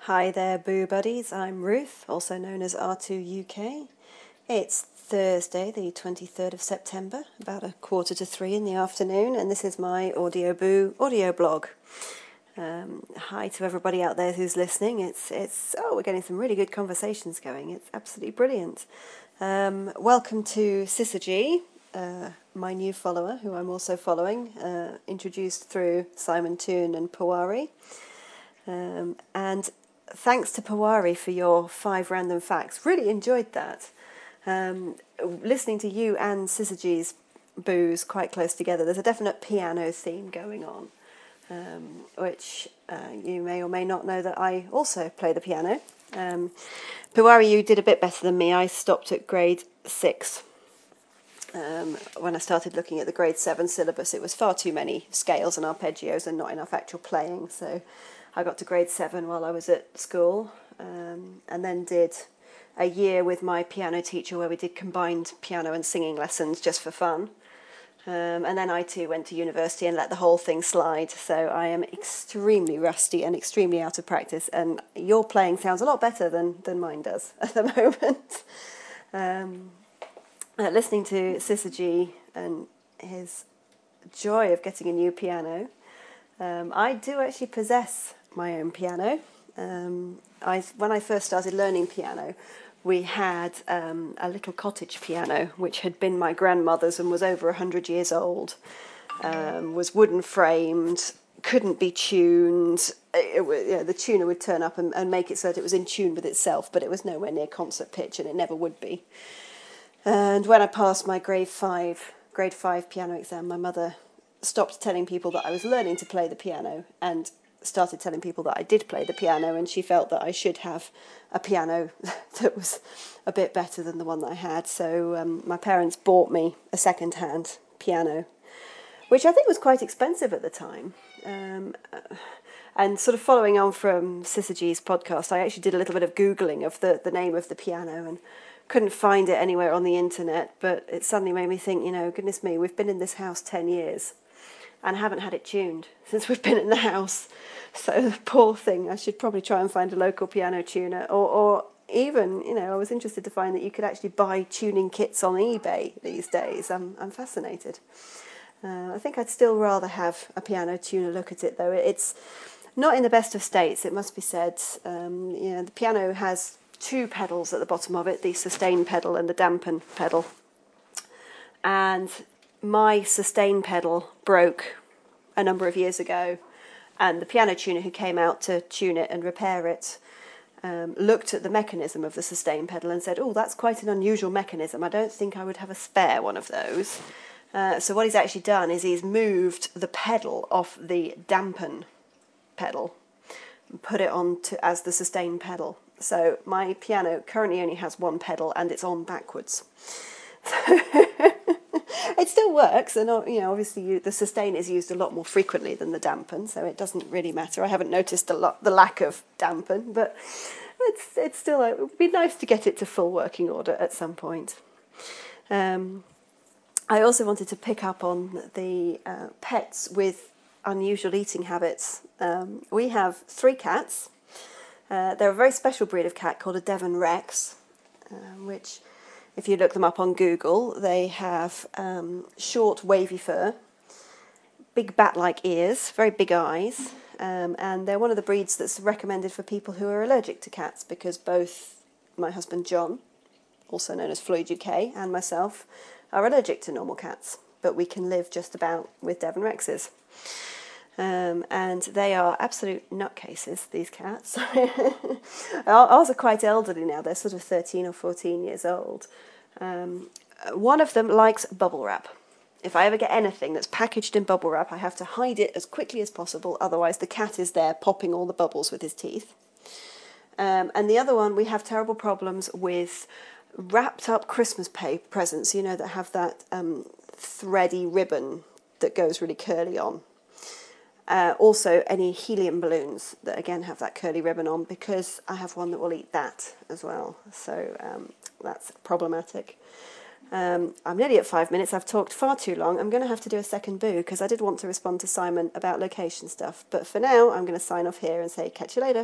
Hi there, Boo Buddies. I'm Ruth, also known as R2UK. It's Thursday, the 23rd of September, about 2:45 in the afternoon, and this is my Audio Boo audio blog. Hi to everybody out there who's listening. We're getting some really good conversations going. It's absolutely brilliant. Welcome to Syzygy, my new follower, who I'm also following, introduced through Simon Toon and Pawari. And thanks to Pawari for your 5 random facts. Really enjoyed that. Listening to you and Syzygy's boos quite close together, there's a definite piano theme going on, which you may or may not know that I also play the piano. Pawari, you did a bit better than me. I stopped at grade 6. When I started looking at the grade 7 syllabus, it was far too many scales and arpeggios and not enough actual playing, so I got to grade 7 while I was at school, and then did a year with my piano teacher where we did combined piano and singing lessons just for fun. And then I too went to university and let the whole thing slide, so I am extremely rusty and extremely out of practice, and your playing sounds a lot better than mine does at the moment. Listening to Syzygy and his joy of getting a new piano, I do actually possess my own piano. When I first started learning piano, we had a little cottage piano which had been my grandmother's and was over 100 years old, was wooden framed, couldn't be tuned. The tuner would turn up and make it so that it was in tune with itself, but it was nowhere near concert pitch, and it never would be. And when I passed my grade 5 piano exam, my mother stopped telling people that I was learning to play the piano and started telling people that I did play the piano, and she felt that I should have a piano that was a bit better than the one that I had. So my parents bought me a second-hand piano, which I think was quite expensive at the time. And sort of following on from Syzygy's podcast, I actually did a little bit of Googling of the name of the piano and couldn't find it anywhere on the internet, but it suddenly made me think, goodness me, we've been in this house 10 years and haven't had it tuned since we've been in the house. So poor thing, I should probably try and find a local piano tuner, or even, I was interested to find that you could actually buy tuning kits on eBay these days. I'm fascinated. I think I'd still rather have a piano tuner look at it, though. It's not in the best of states, it must be said. The piano has 2 pedals at the bottom of it, the sustain pedal and the dampen pedal. And my sustain pedal broke a number of years ago, and the piano tuner who came out to tune it and repair it looked at the mechanism of the sustain pedal and said, "Oh, that's quite an unusual mechanism. I don't think I would have a spare one of those." So what he's actually done is he's moved the pedal off the dampen pedal and put it on as the sustain pedal. So my piano currently only has 1 pedal and it's on backwards. It still works, and obviously the sustain is used a lot more frequently than the dampen, so it doesn't really matter. I haven't noticed the lack of dampen, but it's still, it would be nice to get it to full working order at some point. I also wanted to pick up on the pets with unusual eating habits. We have 3 cats. They're a very special breed of cat called a Devon Rex, which, if you look them up on Google, they have short wavy fur, big bat-like ears, very big eyes, and they're one of the breeds that's recommended for people who are allergic to cats, because both my husband John, also known as Floyd UK, and myself are allergic to normal cats, but we can live just about with Devon Rexes. And they are absolute nutcases, these cats. Ours are quite elderly now. They're sort of 13 or 14 years old. One of them likes bubble wrap. If I ever get anything that's packaged in bubble wrap, I have to hide it as quickly as possible. Otherwise, the cat is there popping all the bubbles with his teeth. And the other one, we have terrible problems with wrapped up Christmas presents, that have that thready ribbon that goes really curly on. Also, any helium balloons that, again, have that curly ribbon on, because I have one that will eat that as well. So that's problematic. I'm nearly at 5 minutes. I've talked far too long. I'm going to have to do a second boo, because I did want to respond to Simon about location stuff. But for now, I'm going to sign off here and say catch you later.